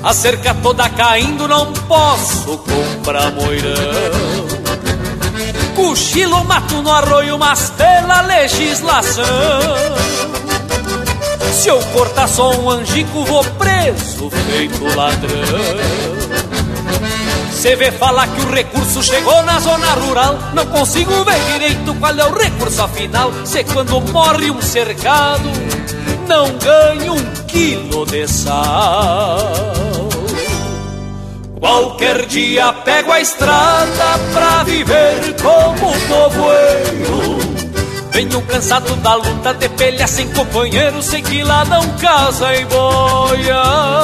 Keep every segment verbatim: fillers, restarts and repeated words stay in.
a cerca toda caindo, não posso comprar moirão. Cochilo mato no arroio, mas pela legislação, se eu cortar só um angico, vou preso feito ladrão. Cê vê falar que o recurso chegou na zona rural, não consigo ver direito qual é o recurso afinal. Se quando morre um cercado, não ganho um quilo de sal. Qualquer dia pego a estrada pra viver como povoeiro. Venho cansado da luta de pelha sem companheiro, sei que lá não casa em boia.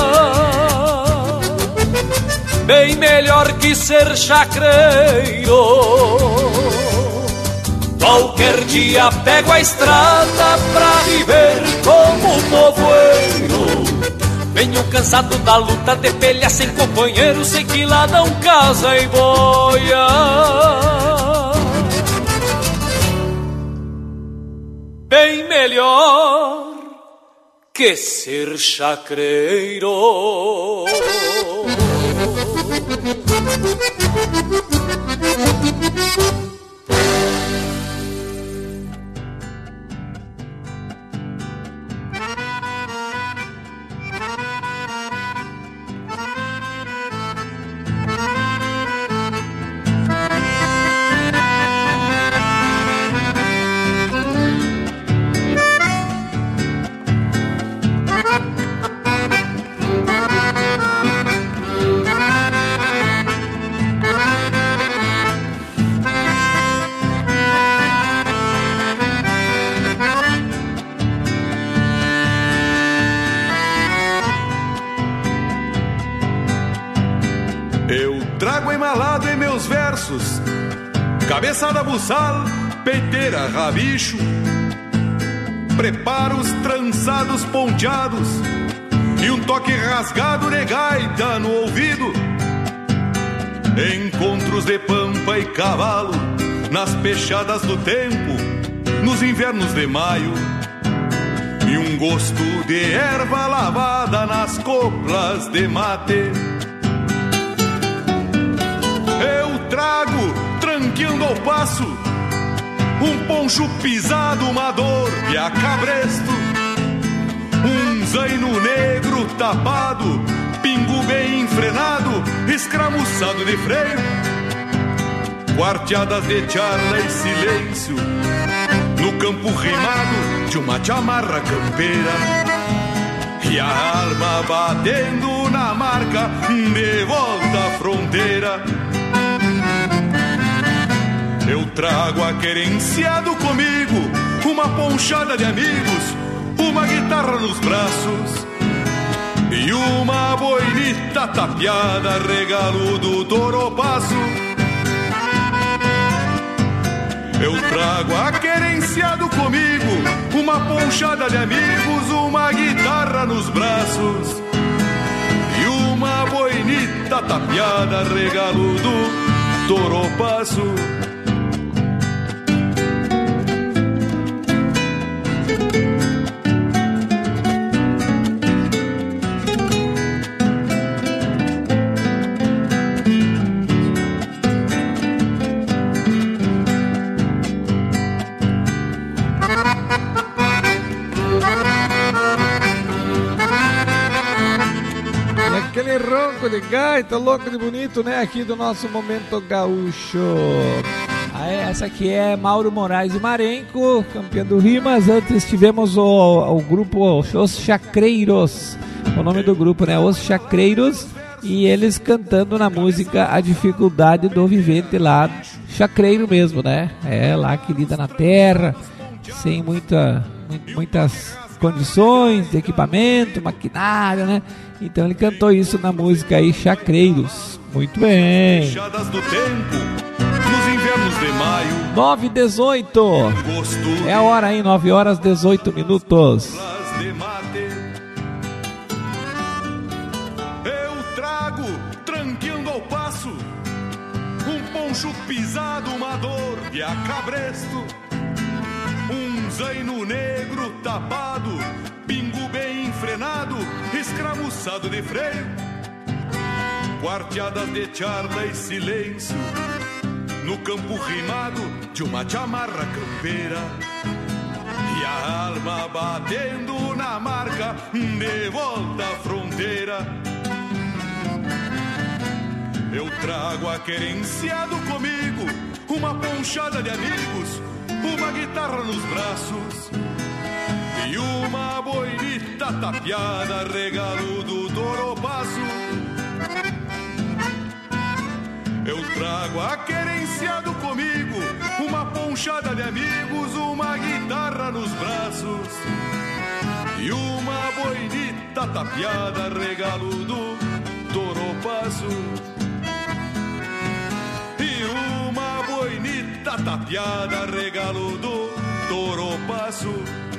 Bem melhor que ser chacreiro. Qualquer dia pego a estrada pra viver como povoeiro. Venho cansado da luta de pelha sem companheiro, sei que lá não casa em boia. Bem melhor que ser chacreiro. Embalado em meus versos, cabeçada buçal, peiteira, rabicho, preparos trançados ponteados e um toque rasgado de gaita no ouvido. Encontros de pampa e cavalo nas pechadas do tempo, nos invernos de maio, e um gosto de erva lavada nas coplas de mate. Eu trago, tranqueando ao passo, um poncho pisado, uma dor e a cabresto, um zaino negro tapado, pingo bem enfrenado, escramuçado de freio, quarteadas de charla e silêncio, no campo rimado de uma chamarra campeira, e a alma batendo na marca de volta à fronteira. Eu trago aquerenciado comigo uma ponchada de amigos, uma guitarra nos braços e uma boinita tapeada, regalo do toropaço. Eu trago aquerenciado comigo uma ponchada de amigos, uma guitarra nos braços e uma boinita tapeada, regalo do toropaço. Aquele ronco de gaita, louco de bonito, né? Aqui do nosso Momento Gaúcho. Ah, essa aqui é Mauro Moraes e Marenco, campeão do Rimas. Antes tivemos o, o grupo Os Chacreiros, o nome do grupo, né? Os Chacreiros. E eles cantando na música A Dificuldade do Vivente lá, chacreiro mesmo, né? É, lá que lida na terra, sem muita, muitas condições de equipamento, maquinário, né? Então ele cantou isso na música aí, Chacreiros. Muito bem. nove e dezoito. É a hora aí, nove horas e dezoito minutos. Eu trago, tranqueando ao passo, um poncho pisado, uma dor e a cabresto, um zaino negro tapado, pingo bem enfrenado, escramuçado de freio, quarteadas de charla e silêncio, no campo rimado de uma chamarra campeira, e a alma batendo na marca de volta à fronteira. Eu trago aquerenciado comigo uma ponchada de amigos, uma guitarra nos braços e uma boinita tapeada, regalo do Toropasso. Eu trago aquerenciado comigo uma ponchada de amigos, uma guitarra nos braços e uma boinita tapeada, regalo do Toropasso. E uma boinita tapeada, regalo do Toropasso.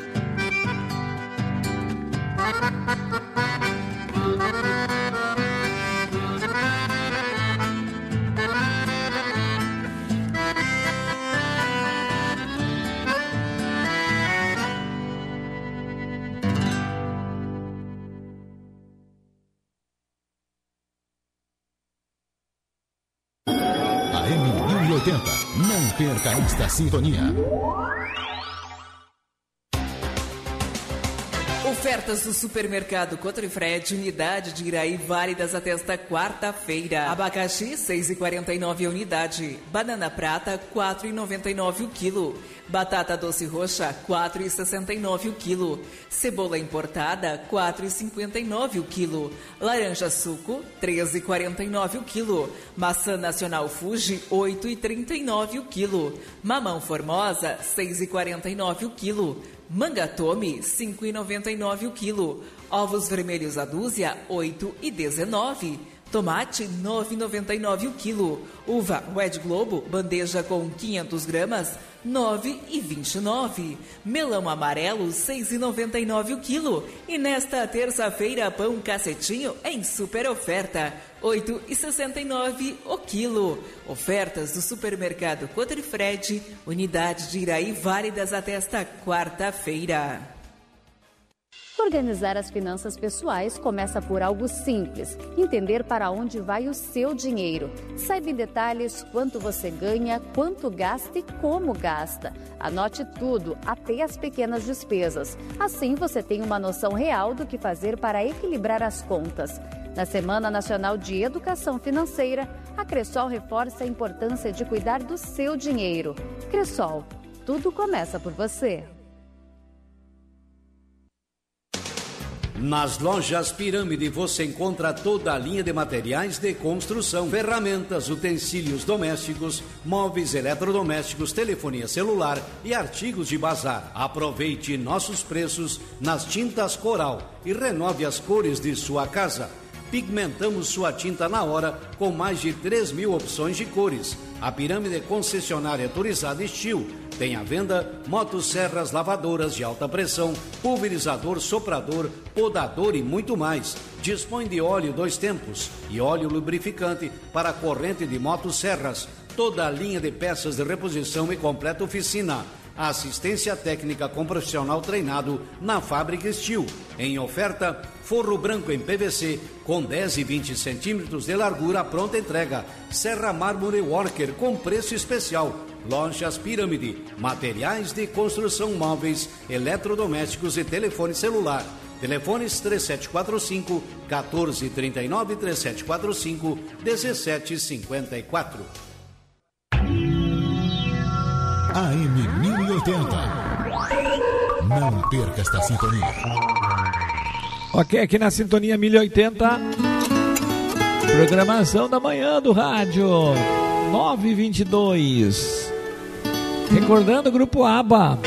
Não perca esta sintonia. Ofertas do Supermercado Cotrifred, unidade de Iraí, válidas até esta quarta-feira. Abacaxi, seis reais e quarenta e nove centavos a unidade. Banana prata, quatro reais e noventa e nove centavos o quilo. Batata doce roxa, quatro reais e sessenta e nove centavos o quilo. Cebola importada, quatro reais e cinquenta e nove centavos o quilo. Laranja suco, três reais e quarenta e nove centavos o quilo. Maçã nacional Fuji, oito reais e trinta e nove centavos o quilo. Mamão formosa, seis reais e quarenta e nove centavos o quilo. Manga Tome, cinco reais e noventa e nove centavos o quilo. Ovos vermelhos a dúzia, oito reais e dezenove centavos. Tomate, nove reais e noventa e nove centavos o quilo. Uva Red Globo, bandeja com quinhentas gramas, nove reais e vinte e nove centavos. Melão amarelo, seis reais e noventa e nove centavos o quilo. E nesta terça-feira, pão cacetinho em super oferta, oito reais e sessenta e nove centavos o quilo. Ofertas do Supermercado Cotrifred, unidade de Iraí, válidas até esta quarta-feira. Organizar as finanças pessoais começa por algo simples: entender para onde vai o seu dinheiro. Saiba em detalhes quanto você ganha, quanto gasta e como gasta. Anote tudo, até as pequenas despesas. Assim você tem uma noção real do que fazer para equilibrar as contas. Na Semana Nacional de Educação Financeira, a Cressol reforça a importância de cuidar do seu dinheiro. Cressol, tudo começa por você. Nas lojas Pirâmide você encontra toda a linha de materiais de construção, ferramentas, utensílios domésticos, móveis eletrodomésticos, telefonia celular e artigos de bazar. Aproveite nossos preços nas tintas Coral e renove as cores de sua casa. Pigmentamos sua tinta na hora com mais de três mil opções de cores. A Pirâmide concessionária autorizada Estil tem à venda motosserras, lavadoras de alta pressão, pulverizador, soprador, podador e muito mais. Dispõe de óleo dois tempos e óleo lubrificante para corrente de motosserras. Toda a linha de peças de reposição e completa oficina. Assistência técnica com profissional treinado na Fábrica Estil. Em oferta, forro branco em P V C com dez e vinte centímetros de largura, pronta entrega. Serra Mármore Worker com preço especial. Lojas Pirâmide, materiais de construção móveis, eletrodomésticos e telefone celular. Telefones três sete quatro cinco, um quatro três nove, três sete quatro cinco, um sete cinco quatro. A M mil e oitenta. Não perca esta sintonia. Ok, aqui na Sintonia mil e oitenta, programação da manhã do rádio, nove e vinte e dois. Recordando o grupo ABBA.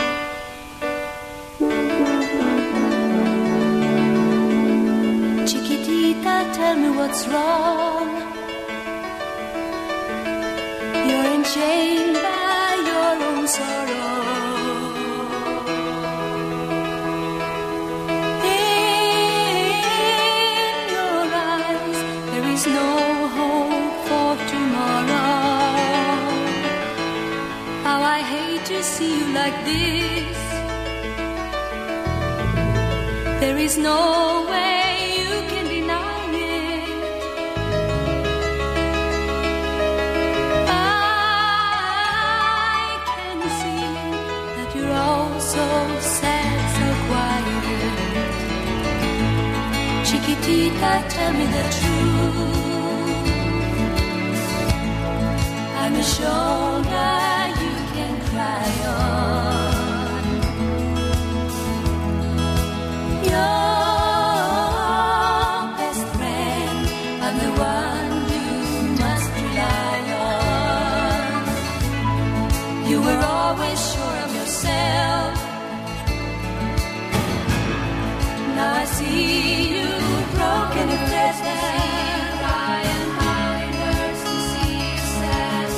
Chiquitita, tell me what's wrong. You're enchained by your own sorrow. In your eyes, there is no hope for tomorrow. How I hate to see you like this. There is no way you can deny it. Chiquitita, tell me the truth. I'm a shoulder you can cry on. Your best friend, I'm the one you must rely on. You were always sure of yourself. Now I see you broken and restless. Cry and how it hurts to see you sad.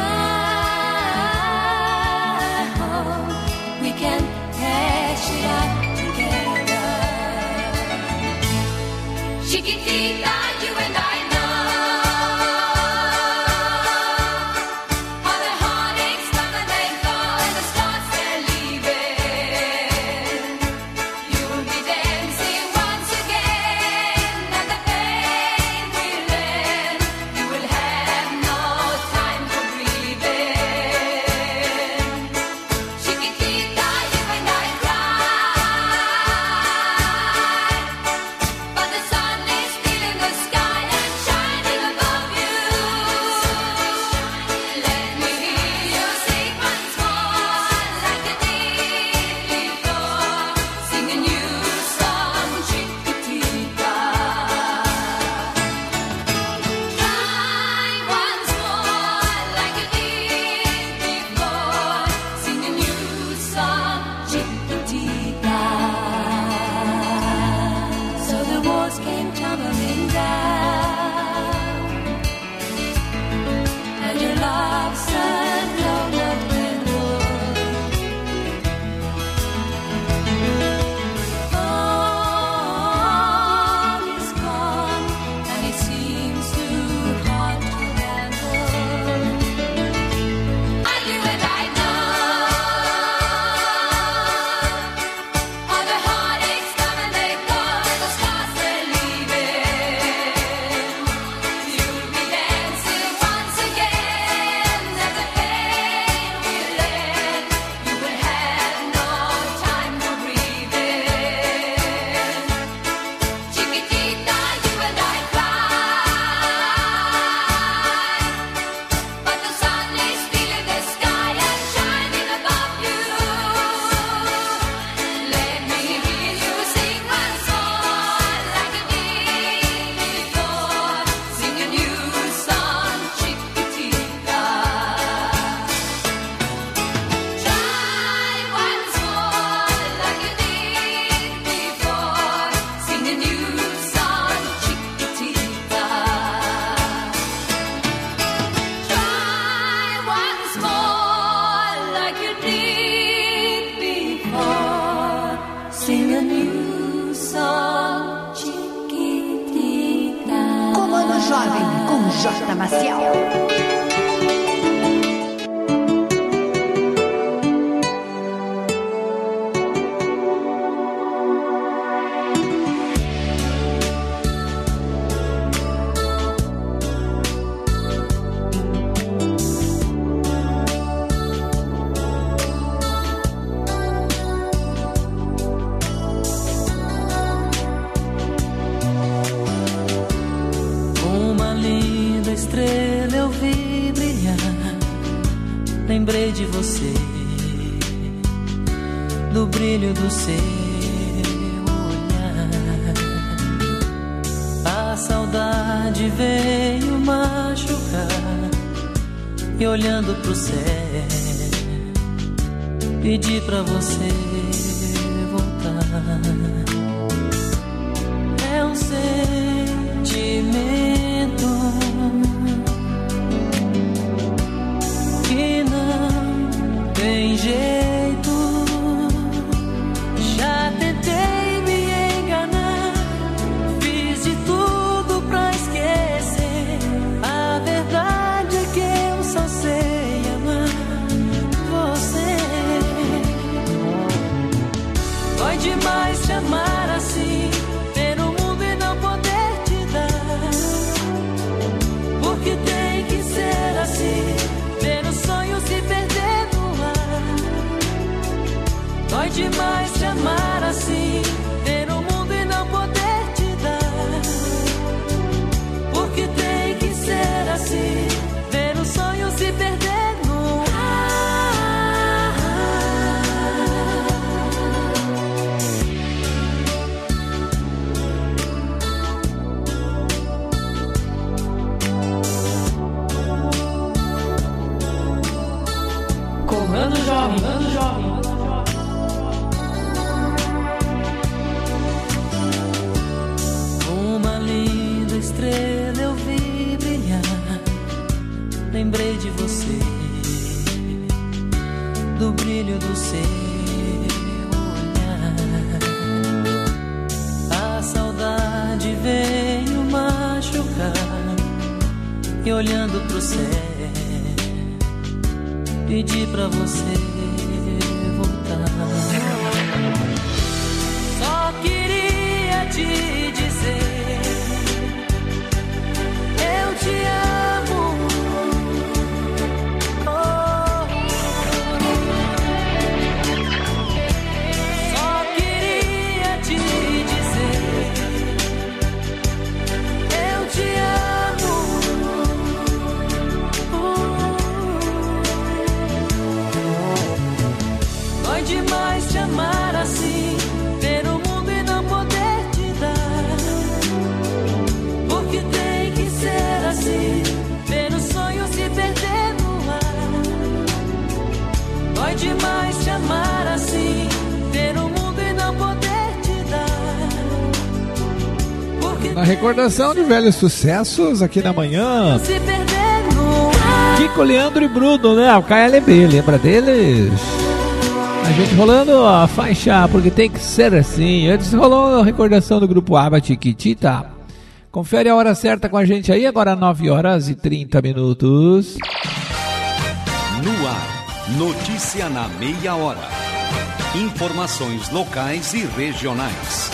I hope we can hash it out together. Chiquitita, you and I know. J. Maciel. Lembrei de você, do brilho do seu olhar. A saudade veio machucar e olhando pro céu pedi pra você voltar. É um sentimento que não tem jeito. Já tentei me enganar, fiz de tudo pra esquecer. A verdade é que eu só sei amar você. e olhando pro céu, pedi pra você voltar. Só queria te dizer, eu te amo. Oh. Só queria te dizer, eu te amo. Dói demais te amar assim, ver o mundo e não poder te dar. Porque tem que ser assim, ver o sonho se perder no ar. Dói demais te amar assim, ver o mundo e não poder te dar. Porque Na recordação de velhos sucessos aqui na manhã, se perder no ar. Kiko, Leandro e Bruno, né? O K L B, lembra deles? A gente rolando a faixa Porque Tem Que Ser Assim. Antes rolou a recordação do grupo Aba Chiquitita. Confere a hora certa com a gente aí, agora nove horas e trinta minutos. No ar, notícia na meia hora. Informações locais e regionais.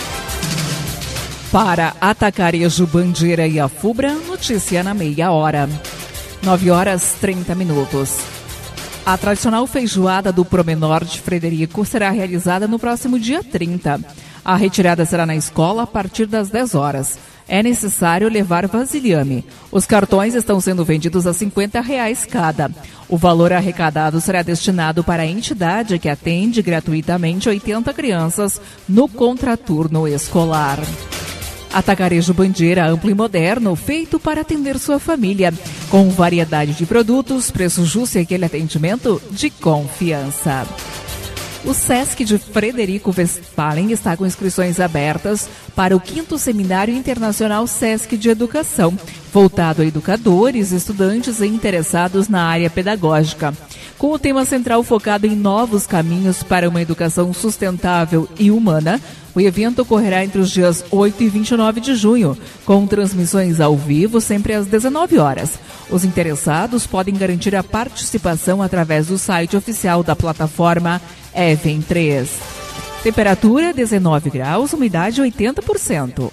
Para Atacarejo, Bandeira e Afubra, notícia na meia hora. nove horas e trinta minutos. A tradicional feijoada do Promenor de Frederico será realizada no próximo dia trinta. A retirada será na escola a partir das dez horas. É necessário levar vasilhame. Os cartões estão sendo vendidos a cinquenta reais cada. O valor arrecadado será destinado para a entidade que atende gratuitamente oitenta crianças no contraturno escolar. Atacarejo Bandeira amplo e moderno, feito para atender sua família. Com variedade de produtos, preço justo e aquele atendimento de confiança. O Sesc de Frederico Westphalen está com inscrições abertas para o quinto Seminário Internacional Sesc de Educação, voltado a educadores, estudantes e interessados na área pedagógica. Com o tema central focado em novos caminhos para uma educação sustentável e humana, o evento ocorrerá entre os dias oito e vinte e nove de junho, com transmissões ao vivo sempre às dezenove horas. Os interessados podem garantir a participação através do site oficial da plataforma E V E M três. Temperatura dezenove graus, umidade oitenta por cento.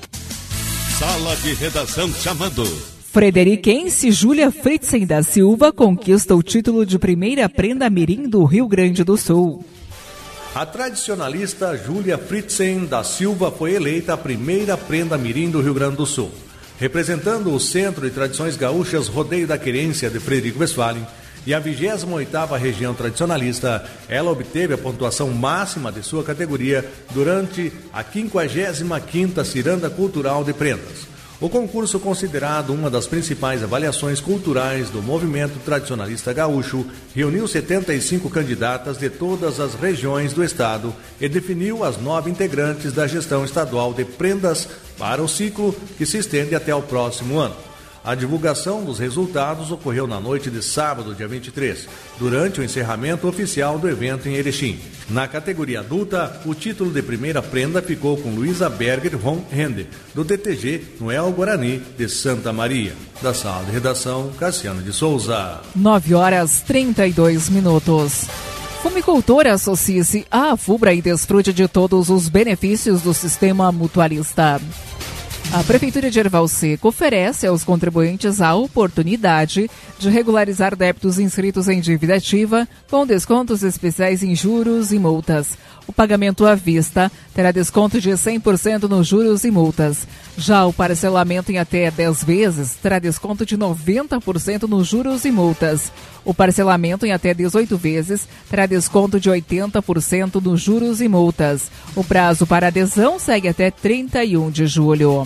Sala de redação chamando. Frederiquense Júlia Fritzen da Silva conquista o título de primeira prenda mirim do Rio Grande do Sul. A tradicionalista Júlia Fritzen da Silva foi eleita a primeira prenda mirim do Rio Grande do Sul. Representando o Centro de Tradições Gaúchas Rodeio da Querência de Frederico Westphalen e a vigésima oitava região tradicionalista, ela obteve a pontuação máxima de sua categoria durante a quinquagésima quinta Ciranda Cultural de Prendas. O concurso, considerado uma das principais avaliações culturais do movimento tradicionalista gaúcho, reuniu setenta e cinco candidatas de todas as regiões do estado e definiu as nove integrantes da gestão estadual de prendas para o ciclo que se estende até o próximo ano. A divulgação dos resultados ocorreu na noite de sábado, dia vinte e três, durante o encerramento oficial do evento em Erechim. Na categoria adulta, o título de primeira prenda ficou com Luísa Berger von Hende, do D T G Noel Guarani de Santa Maria. Da sala de redação, Cassiano de Souza. nove horas e trinta e dois minutos. Fumicultor, associe-se à Afubra e desfrute de todos os benefícios do sistema mutualista. A Prefeitura de Erval Seco oferece aos contribuintes a oportunidade de regularizar débitos inscritos em dívida ativa com descontos especiais em juros e multas. O pagamento à vista terá desconto de cem por cento nos juros e multas. Já o parcelamento em até dez vezes terá desconto de noventa por cento nos juros e multas. O parcelamento em até dezoito vezes terá desconto de oitenta por cento nos juros e multas. O prazo para adesão segue até trinta e um de julho.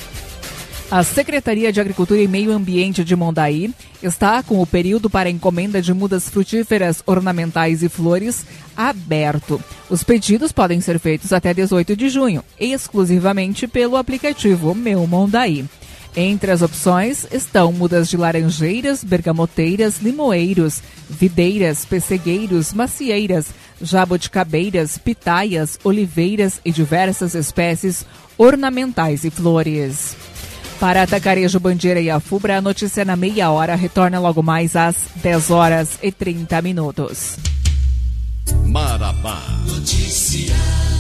A Secretaria de Agricultura e Meio Ambiente de Mondaí está com o período para encomenda de mudas frutíferas, ornamentais e flores aberto. Os pedidos podem ser feitos até dezoito de junho, exclusivamente pelo aplicativo Meu Mondaí. Entre as opções estão mudas de laranjeiras, bergamoteiras, limoeiros, videiras, pessegueiros, macieiras, jabuticabeiras, pitaias, oliveiras e diversas espécies ornamentais e flores. Para Atacarejo, Bandeira e Afubra, a notícia na meia hora retorna logo mais às dez horas e trinta minutos. Marabá Notícia.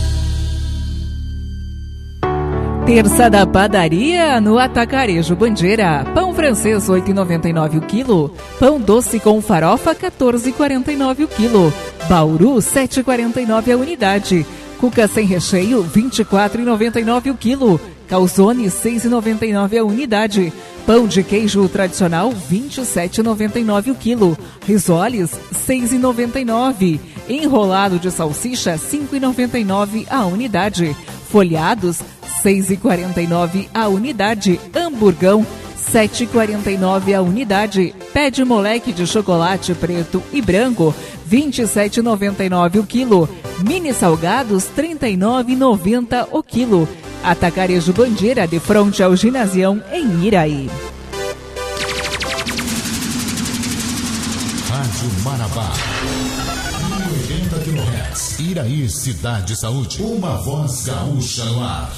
Terça da padaria no Atacarejo Bandeira. Pão francês oito reais e noventa e nove centavos o quilo. Pão doce com farofa quatorze reais e quarenta e nove centavos o quilo. Bauru sete reais e quarenta e nove centavos a unidade. Cuca sem recheio vinte e quatro reais e noventa e nove centavos o quilo. Calzone seis reais e noventa e nove centavos a unidade. Pão de queijo tradicional vinte e sete reais e noventa e nove centavos o quilo. Risoles seis reais e noventa e nove centavos. Enrolado de salsicha cinco reais e noventa e nove centavos a unidade. Folhados seis reais e quarenta e nove centavos a unidade. Hamburgão sete reais e quarenta e nove centavos a unidade. Pé de moleque de chocolate preto e branco vinte e sete reais e noventa e nove centavos o quilo. Mini salgados trinta e nove reais e noventa centavos o quilo. Atacarejo Bandeira, de frente ao Ginasião, em Iraí. Rádio Marabá mil e oitenta quilohertz. Iraí, Cidade Saúde. Uma voz gaúcha no ar.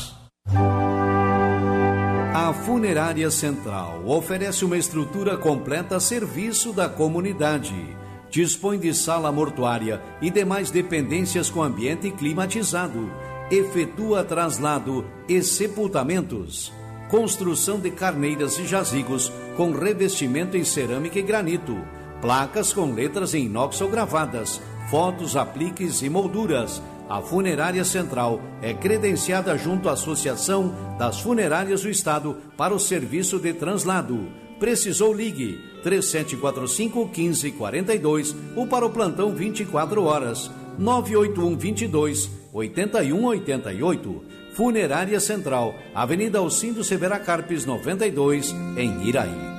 A Funerária Central oferece uma estrutura completa a serviço da comunidade. Dispõe de sala mortuária e demais dependências com ambiente climatizado. Efetua traslado e sepultamentos. Construção de carneiras e jazigos com revestimento em cerâmica e granito. Placas com letras em inox ou gravadas. Fotos, apliques e molduras. A Funerária Central é credenciada junto à Associação das Funerárias do Estado para o serviço de translado. Precisou, ligue três sete quatro cinco, um cinco quatro dois ou para o plantão vinte e quatro horas nove oito um, dois dois, oito um oito oito. Funerária Central, Avenida Alcindo Severa Carpes noventa e dois, em Iraí.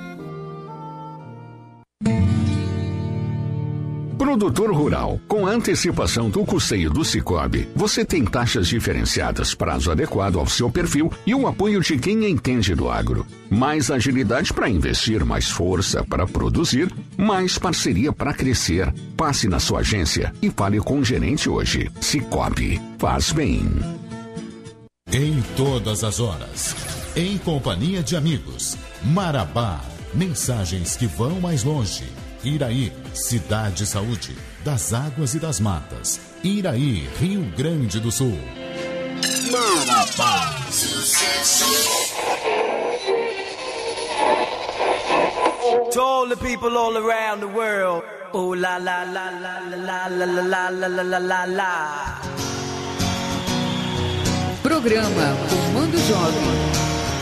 Produtor rural, com a antecipação do custeio do Cicobi, você tem taxas diferenciadas, prazo adequado ao seu perfil e o apoio de quem entende do agro. Mais agilidade para investir, mais força para produzir, mais parceria para crescer. Passe na sua agência e fale com o gerente hoje. Cicobi, faz bem. Em todas as horas, em companhia de amigos. Marabá, mensagens que vão mais longe. Iraí, Cidade Saúde, das águas e das matas. Iraí, Rio Grande do Sul. Marabá, sucesso. To all the people all around the world. Oh la la la la la la la la la la la la la. Programa Comando Jovem.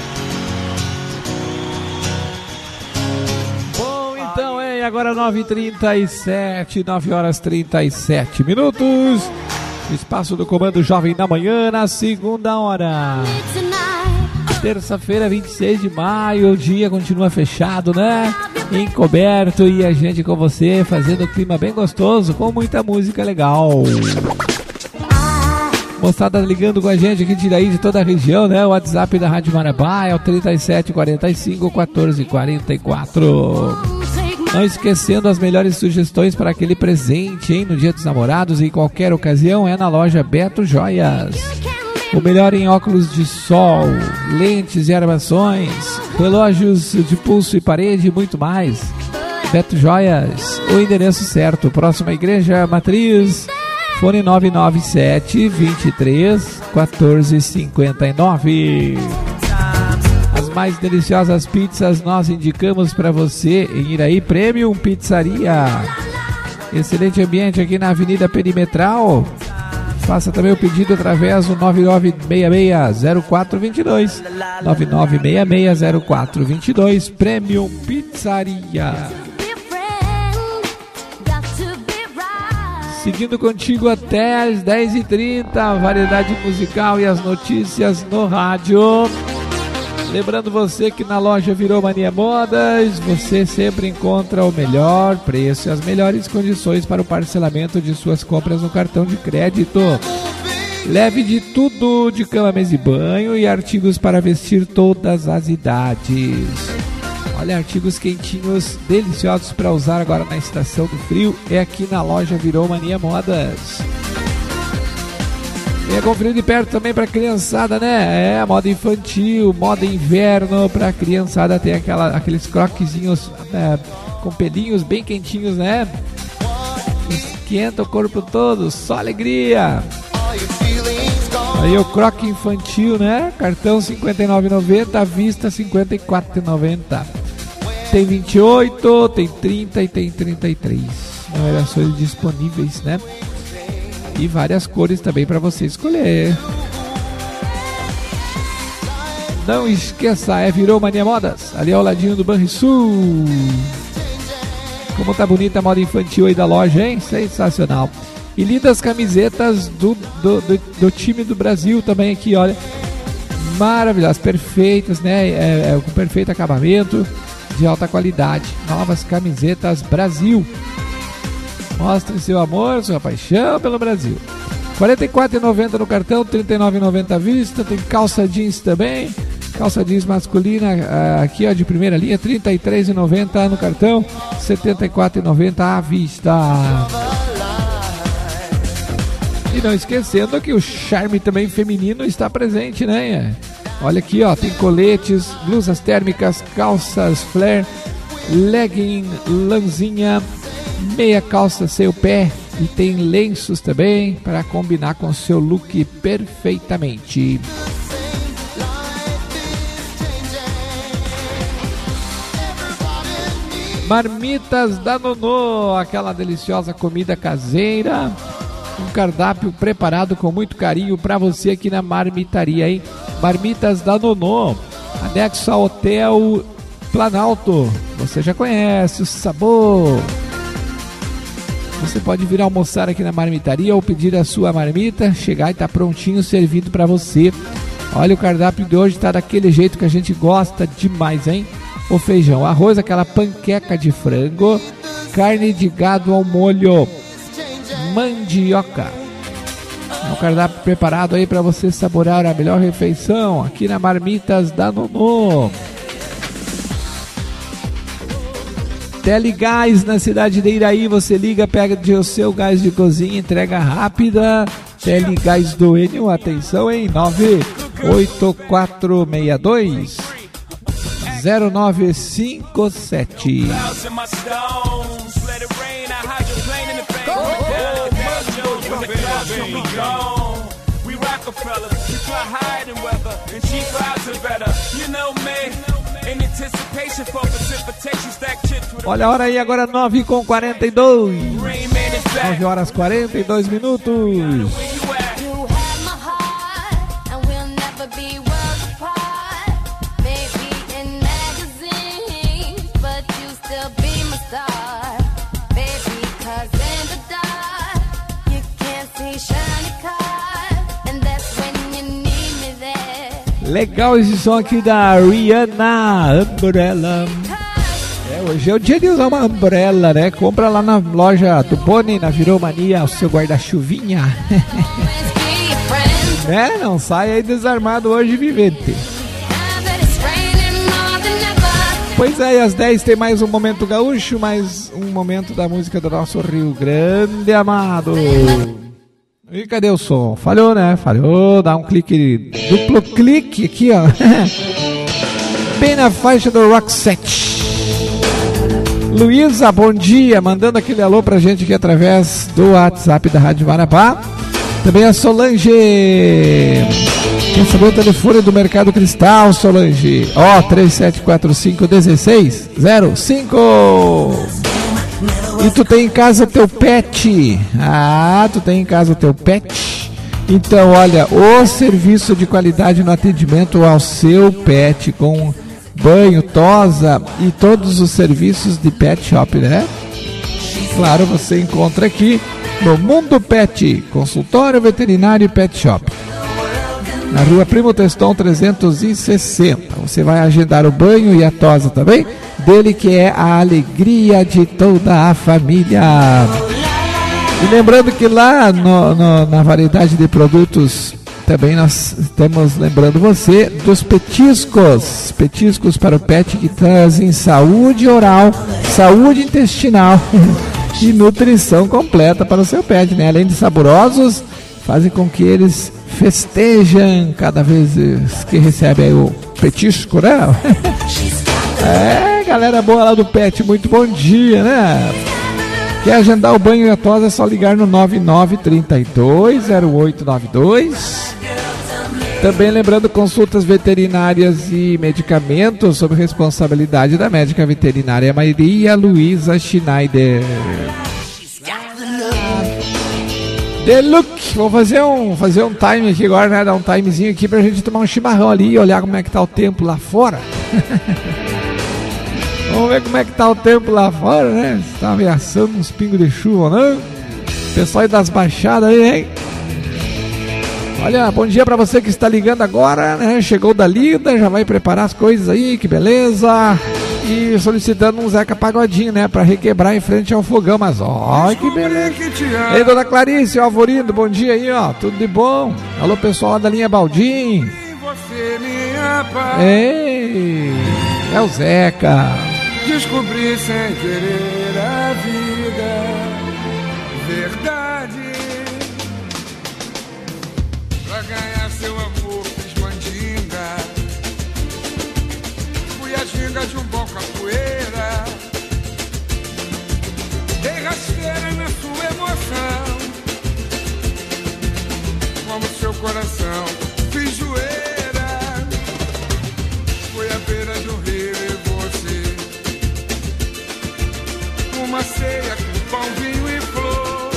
Então, é agora nove e trinta e sete, nove horas e trinta e sete minutos. Espaço do Comando Jovem da Manhã, na segunda hora. Terça-feira, vinte e seis de maio, o dia continua fechado, né? Encoberto e a gente com você, fazendo um clima bem gostoso, com muita música legal. Moçada ligando com a gente aqui de Iraí, de toda a região, né? O WhatsApp da Rádio Marabá é o trinta e sete, quarenta e cinco, quatorze, quarenta e quatro. Não esquecendo as melhores sugestões para aquele presente, hein? No Dia dos Namorados e em qualquer ocasião é na loja Beto Joias. O melhor em óculos de sol, lentes e armações, relógios de pulso e parede e muito mais. Beto Joias, o endereço certo, próxima Igreja Matriz, fone nove nove sete, vinte e três, quatorze, cinquenta e nove. As mais deliciosas pizzas nós indicamos para você em Iraí, Premium Pizzaria. Excelente ambiente aqui na Avenida Perimetral. Faça também o pedido através do nove nove seis seis, zero quatro dois dois. nove nove seis seis, zero quatro dois dois. Premium Pizzaria. Seguindo contigo até às dez e trinta, a variedade musical e as notícias no rádio. Lembrando você que na loja Virou Mania Modas, você sempre encontra o melhor preço e as melhores condições para o parcelamento de suas compras no cartão de crédito. Leve de tudo de cama, mesa e banho e artigos para vestir todas as idades. Olha, artigos quentinhos, deliciosos para usar agora na estação do frio, é aqui na loja Virou Mania Modas. Venha conferir de perto também pra criançada, né? É, moda infantil, moda inverno pra criançada. Tem aquela, aqueles croquezinhos é, com pelinhos bem quentinhos, né? Esquenta o corpo todo, só alegria. Aí o croque infantil, né? Cartão cinquenta e nove reais e noventa centavos, à vista cinquenta e quatro reais e noventa centavos. Tem vinte e oito, tem trinta e tem trinta e três numerações disponíveis, né? E várias cores também para você escolher. Não esqueça, é Virou Mania Modas, ali ao ladinho do Banrisul. Como tá bonita a moda infantil aí da loja, hein? Sensacional. E lindas camisetas do, do, do, do time do Brasil também aqui, olha. Maravilhosas, perfeitas, né? É, é, com perfeito acabamento, de alta qualidade. Novas camisetas Brasil. Mostre seu amor, sua paixão pelo Brasil. quarenta e quatro reais e noventa centavos no cartão, trinta e nove reais e noventa centavos à vista. Tem calça jeans também. Calça jeans masculina aqui, ó, de primeira linha, trinta e três reais e noventa centavos no cartão, setenta e quatro reais e noventa centavos à vista. E não esquecendo que o charme também feminino está presente, né? Olha aqui, ó, tem coletes, blusas térmicas, calças flare, legging, lãzinha, meia calça sem pé e tem lenços também para combinar com o seu look perfeitamente. Marmitas da Nonô, aquela deliciosa comida caseira, um cardápio preparado com muito carinho para você aqui na Marmitaria, hein? Marmitas da Nonô, anexo ao Hotel Planalto, você já conhece o sabor. Você pode vir almoçar aqui na Marmitaria ou pedir a sua marmita, chegar e tá prontinho, servido para você. Olha, o cardápio de hoje tá daquele jeito que a gente gosta demais, hein? O feijão, arroz, aquela panqueca de frango, carne de gado ao molho, mandioca. É um cardápio preparado aí para você saborear a melhor refeição aqui na Marmitas da Nonô. Telegás na cidade de Iraí, você liga, pega o seu gás de cozinha, entrega rápida. Telegás do Enio, atenção em nove oito quatro seis dois zero nove cinco sete. Olha a hora aí, agora nove com quarenta e dois. nove horas quarenta e dois minutos. Legal esse som aqui da Rihanna, Umbrella. É, hoje é o dia de usar uma umbrella, né? Compra lá na loja do Boni, na Virou Mania, o seu guarda-chuvinha. Né? Não sai aí desarmado hoje, vivente. Pois é, e às dez tem mais um Momento Gaúcho, mais um momento da música do nosso Rio Grande amado. E cadê o som? Falhou, né? Falhou, dá um clique, duplo clique aqui, ó. Bem na faixa do Rock Set. Luísa, bom dia, mandando aquele alô pra gente aqui através do WhatsApp da Rádio Marabá. Também a Solange. Quer saber o telefone do Mercado Cristal, Solange? Ó, oh, três sete quatro cinco um seis zero cinco. E tu tem em casa teu pet? Ah, tu tem em casa teu pet? Então, olha, o serviço de qualidade no atendimento ao seu pet, com banho, tosa e todos os serviços de pet shop, né? Claro, você encontra aqui no Mundo Pet, consultório veterinário e pet shop. Na rua Primo Teston trezentos e sessenta. Você vai agendar o banho e a tosa também, dele que é a alegria de toda a família. E lembrando que lá no, no, na variedade de produtos também nós estamos lembrando você dos petiscos. Petiscos para o pet que trazem saúde oral, saúde intestinal e nutrição completa para o seu pet, né? Além de saborosos, fazem com que eles festejam cada vez que recebem o petisco, né? É, galera boa lá do Pet, muito bom dia, né? Quer agendar o banho e a tosa é só ligar no nove nove três dois zero oito nove dois. Também lembrando, consultas veterinárias e medicamentos sob responsabilidade da médica veterinária Maria Luísa Schneider. The Look, vou fazer um, fazer um time aqui agora, né? Dar um timezinho aqui pra gente tomar um chimarrão ali e olhar como é que tá o tempo lá fora. Vamos ver como é que tá o tempo lá fora, né? Se tá ameaçando uns pingos de chuva, né? Pessoal aí das baixadas aí, hein? Olha, bom dia pra você que está ligando agora, né? Chegou da lida, já vai preparar as coisas aí, que beleza. E solicitando um Zeca Pagodinho, né? Pra requebrar em frente ao fogão, mas ó, que beleza. Ei, dona Clarice, ó, Alvorindo, bom dia aí, ó, tudo de bom? Alô, pessoal lá da linha Baldim. Ei, é o Zeca. Descobri sem querer a vida, verdade. Pra ganhar seu amor fiz mandinga. Fui a ginga de um bom capoeira. Dei rasteira na sua emoção. Como seu coração fiz joeira. Fui à beira do rio e você. Uma ceia com pão, vinho e flor.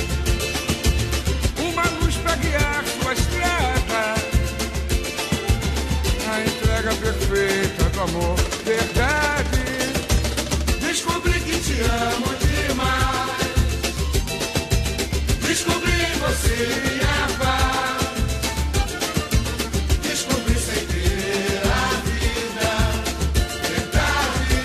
Uma luz pra guiar sua estrada. A entrega perfeita do amor, verdade. Descobri que te amo demais. Descobri em você minha paz. Descobri sem ter a vida, verdade.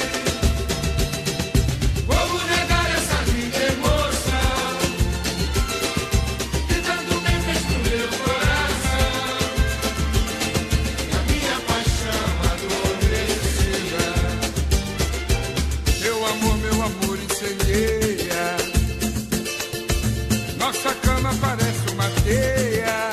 Como negar essa linda emoção que tanto bem fez pro meu coração? E a minha paixão adormecida. Meu amor, meu amor incendeia. Nossa cama parece uma teia.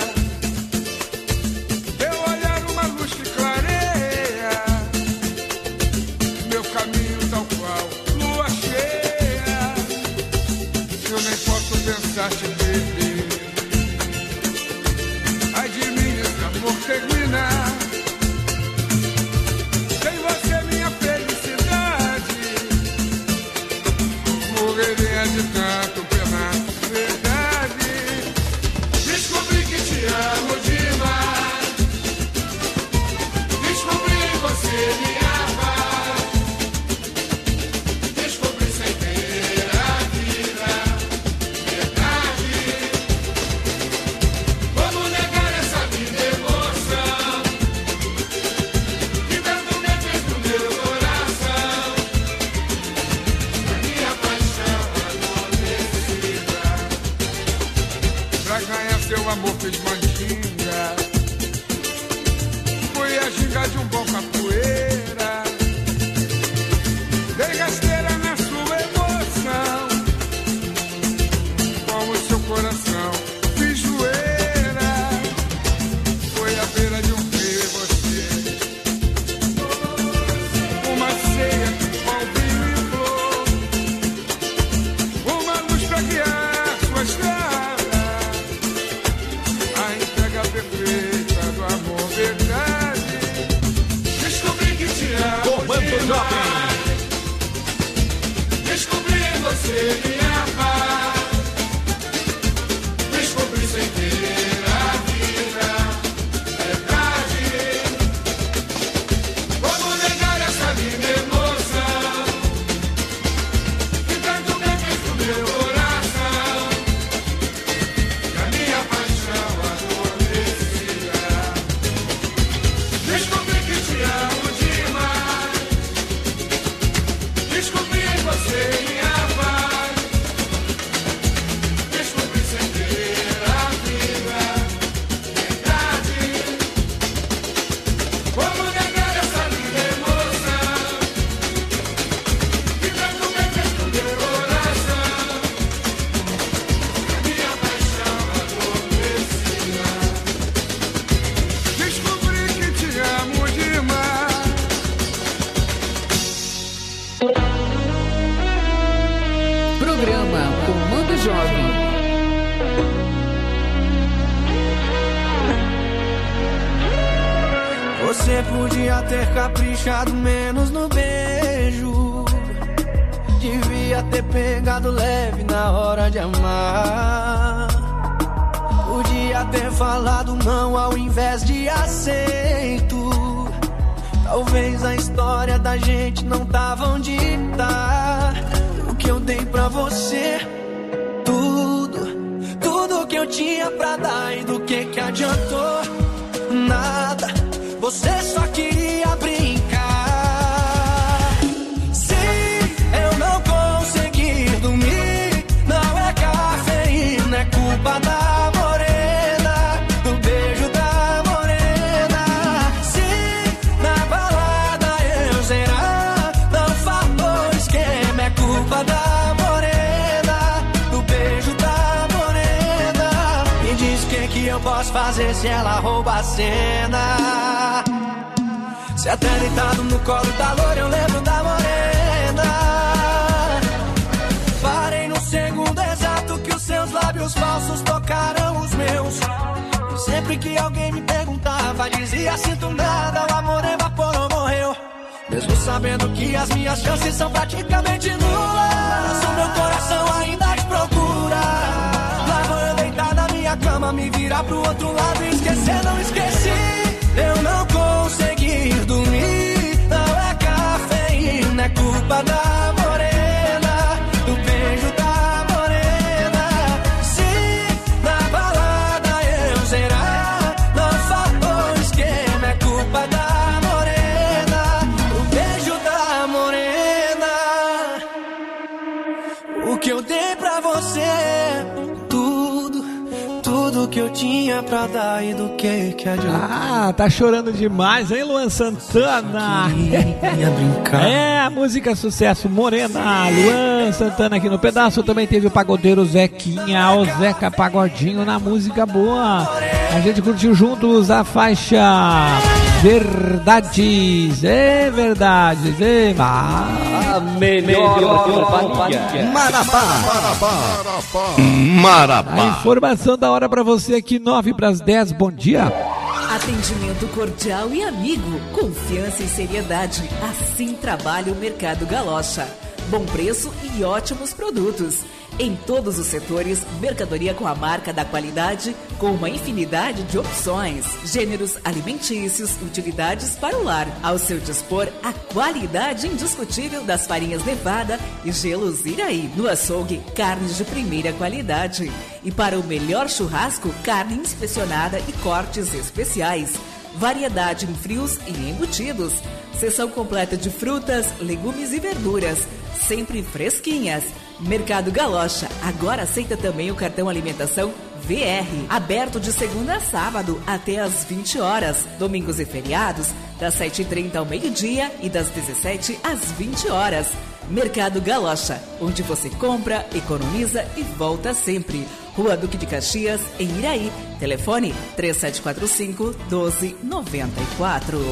Teu olhar uma luz que clareia. Meu caminho tal qual lua cheia. Eu nem posso pensar te perder. Ai de mim esse amor terminar. Sem você minha felicidade. Morreria de tanto penar, verdade. Descobri que te amo demais. Descobri em você minha paz. Descobri sem ter a vida, verdade. Como negar essa linda emoção que tanto me fez no meu coração? A minha paixão adormecida. Pra ganhar seu amor fiz mandinga. Fui a ginga de um bom capoeira. Dei rasteira na sua emoção. Como seu coração fiz joeira. Foi à beira de um rio e você. Uma ceia com pão, vinho e flor. Uma luz pra guiar sua estrada. A entrega perfeita do amor, verdade. Descobri que te amo demais. Descobri em você minha paz. Descobri sem ter a vida, verdade. Como negar essa linda emoção que tanto bem fez pro meu coração? E a minha paixão adormecida. Descobri que te amo demais. Você podia ter caprichado menos no beijo. Devia ter pegado leve na hora de amar. Podia ter falado não ao invés de aceito. Talvez a história da gente não tava onde tá. O que eu dei pra você, tudo, tudo que eu tinha pra dar. E do que que adiantou? Nada, você só queria brincar. Sim, eu não consegui dormir. Não é cafeína, é culpa da morena, do beijo da morena. Sim, na balada eu zerar, não falou esquema, é culpa da morena, do beijo da morena. Me diz o que que eu posso fazer se ela rouba a cena. Se até deitado no colo da loura eu lembro da morena. Parei no segundo exato que os seus lábios falsos tocaram os meus. E sempre que alguém me perguntava, dizia sinto nada, o amor evaporou, morreu. Mesmo sabendo que as minhas chances são praticamente nulas, o meu coração ainda te procura. Lá vou eu deitar na minha cama, me virar pro outro lado e esquecer, não esqueci. Eu não consegui dormir, não é cafeína, é culpa da morena, do beijo da morena. Sim, na balada eu zerar, não faltou esquema, é culpa da morena, do beijo da morena. O que eu dei pra você, tudo, tudo que eu tinha pra dar. E do que que adianta? Ah, tá chorando demais, hein, Luan Santana? É, a música sucesso, Morena. Luan Santana aqui no pedaço. Também teve o pagodeiro Zequinha, o Zeca Pagodinho na música boa. A gente curtiu juntos a faixa Verdades. É verdades, é a melhor companhia. Marabá. Marabá. A informação da hora pra você aqui, nove para as dez. Bom dia. Atendimento cordial e amigo, confiança e seriedade. Assim trabalha o Mercado Galocha. Bom preço e ótimos produtos. Em todos os setores, mercadoria com a marca da qualidade, com uma infinidade de opções, gêneros alimentícios, utilidades para o lar. Ao seu dispor, a qualidade indiscutível das farinhas Nevada e gelos Iraí. No açougue, carnes de primeira qualidade. E para o melhor churrasco, carne inspecionada e cortes especiais. Variedade em frios e embutidos. Seção completa de frutas, legumes e verduras, sempre fresquinhas. Mercado Galocha agora aceita também o cartão alimentação V R, aberto de segunda a sábado até às vinte horas, domingos e feriados das sete e trinta ao meio-dia e das dezessete às vinte horas. Mercado Galocha, onde você compra, economiza e volta sempre. Rua Duque de Caxias, em Iraí. Telefone três sete quatro cinco, um dois nove quatro.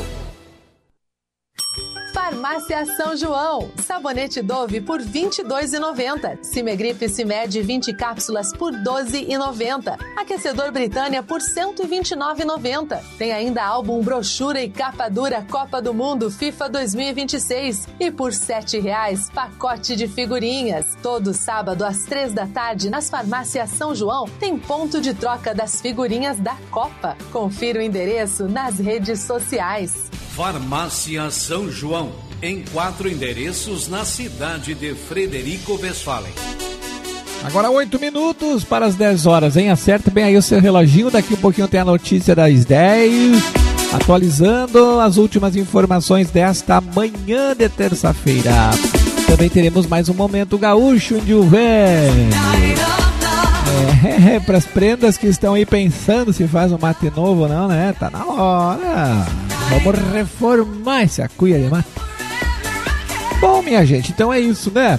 Farmácia São João. Sabonete Dove por vinte e dois reais e noventa centavos. Cimegripe Cimed vinte cápsulas por doze reais e noventa centavos. Aquecedor Britânia por cento e vinte e nove reais e noventa centavos. Tem ainda álbum, brochura e capa dura Copa do Mundo FIFA dois mil e vinte e seis. E por sete reais, pacote de figurinhas. Todo sábado às três da tarde nas Farmácias São João tem ponto de troca das figurinhas da Copa. Confira o endereço nas redes sociais. Farmácia São João, em quatro endereços na cidade de Frederico Westphalen. Agora oito minutos para as dez horas, hein? Acerta bem aí o seu reloginho, daqui um pouquinho tem a notícia das dez, atualizando as últimas informações desta manhã de terça-feira. Também teremos mais um Momento Gaúcho em Rio Velho. É, para as prendas que estão aí pensando se faz um mate novo ou não, né? Tá na hora. Vamos reformar essa cuia de mate. Bom, minha gente, então é isso, né?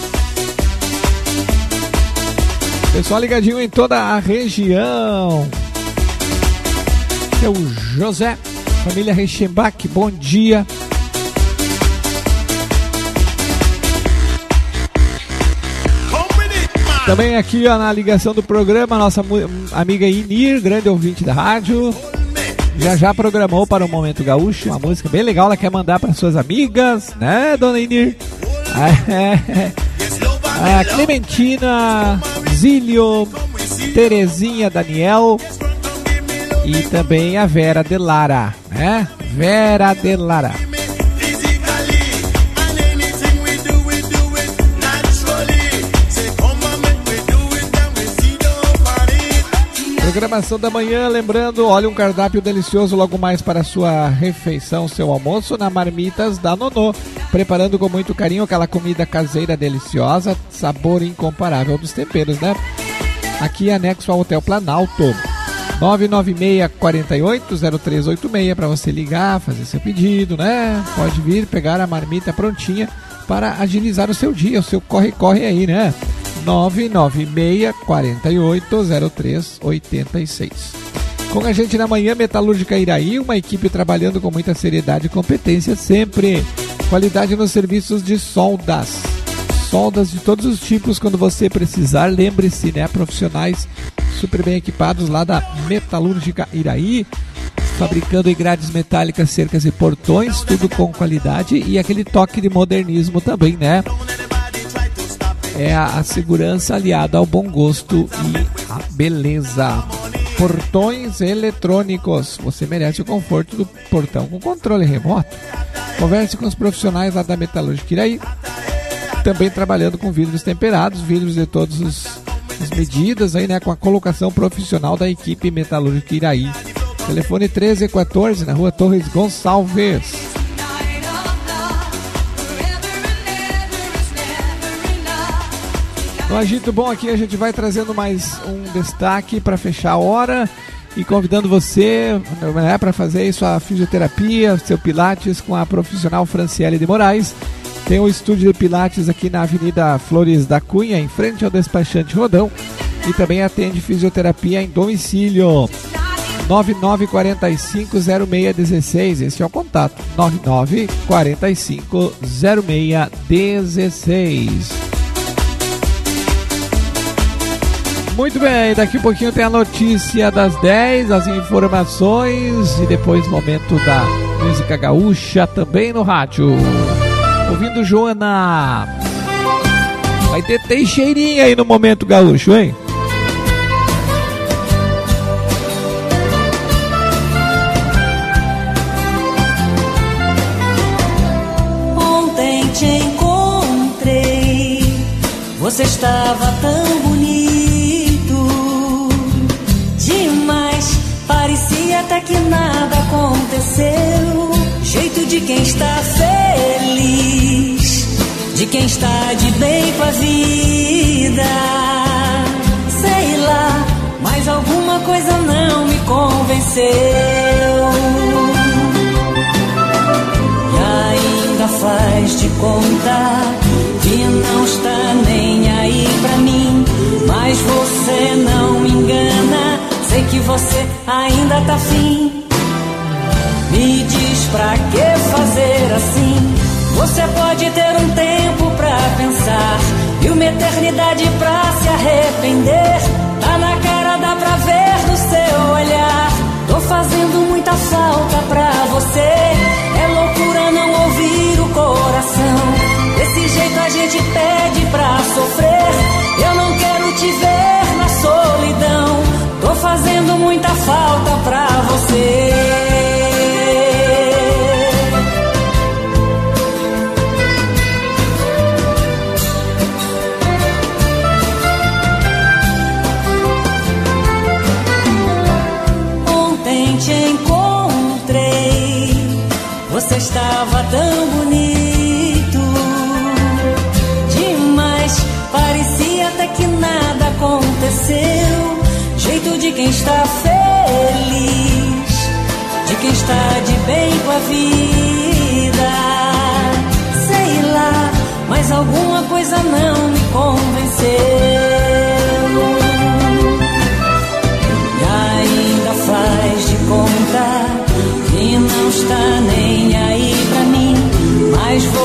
Pessoal ligadinho em toda a região. É o José, família Reichenbach, bom dia. Também aqui ó, na ligação do programa, nossa amiga Inir, grande ouvinte da rádio. já já programou para o Momento Gaúcho uma música bem legal, ela quer mandar para suas amigas, né, dona Inir? A Clementina, Zílio, Terezinha, Daniel e também a Vera Delara, né? Vera Delara. Programação da manhã, lembrando, olha um cardápio delicioso logo mais para a sua refeição, seu almoço na Marmitas da Nonô, preparando com muito carinho aquela comida caseira deliciosa, sabor incomparável dos temperos, né? Aqui anexo ao Hotel Planalto, nove nove seis, quatro oito, zero três oito seis, para você ligar, fazer seu pedido, né? Pode vir pegar a marmita prontinha para agilizar o seu dia, o seu corre-corre aí, né? nove nove seis, quatro oito, zero três oito seis. Com a gente na manhã, Metalúrgica Iraí, uma equipe trabalhando com muita seriedade e competência sempre. Qualidade nos serviços de soldas. Soldas de todos os tipos, quando você precisar, lembre-se, né? Profissionais super bem equipados lá da Metalúrgica Iraí, fabricando em grades metálicas, cercas e portões, tudo com qualidade e aquele toque de modernismo também, né? É a, a segurança aliada ao bom gosto e a beleza. Portões eletrônicos. Você merece o conforto do portão com controle remoto. Converse com os profissionais lá da Metalúrgica Iraí. Também trabalhando com vidros temperados, vidros de todas as medidas, aí, né, com a colocação profissional da equipe Metalúrgica Iraí. Telefone treze e quatorze, na rua Torres Gonçalves. No Agito Bom aqui a gente vai trazendo mais um destaque para fechar a hora e convidando você, né, para fazer sua fisioterapia, seu pilates com a profissional Franciele de Moraes. Tem um estúdio de pilates aqui na Avenida Flores da Cunha, em frente ao despachante Rodão, e também atende fisioterapia em domicílio. nove nove quatro cinco, zero seis um seis, esse é o contato, nove nove quatro cinco, zero seis um seis. Muito bem, daqui a pouquinho tem a notícia das dez, as informações e depois momento da música gaúcha também no rádio. Ouvindo Joana. Vai ter Teixeirinha aí no Momento Gaúcho, hein? Ontem te encontrei, você estava tão bonito demais, parecia até que nada aconteceu. Jeito de quem está feliz, de quem está de bem com a vida. Sei lá, mas alguma coisa não me convenceu. E ainda faz de conta que não está nem aí pra mim, mas você não me engana, sei que você ainda tá afim. Me diz pra que fazer assim? Você pode ter um tempo pra pensar e uma eternidade pra se arrepender. Tá na cara, dá pra ver no seu olhar. Tô fazendo muita falta pra você. É loucura não ouvir o coração. Desse jeito a gente pede pra sofrer. Eu não quero te ver na solidão. Tô fazendo muita falta pra você. Te encontrei, você estava tão bonito demais, parecia até que nada aconteceu. Jeito de quem está feliz, de quem está de bem com a vida. Sei lá, mas alguma coisa não me convenceu.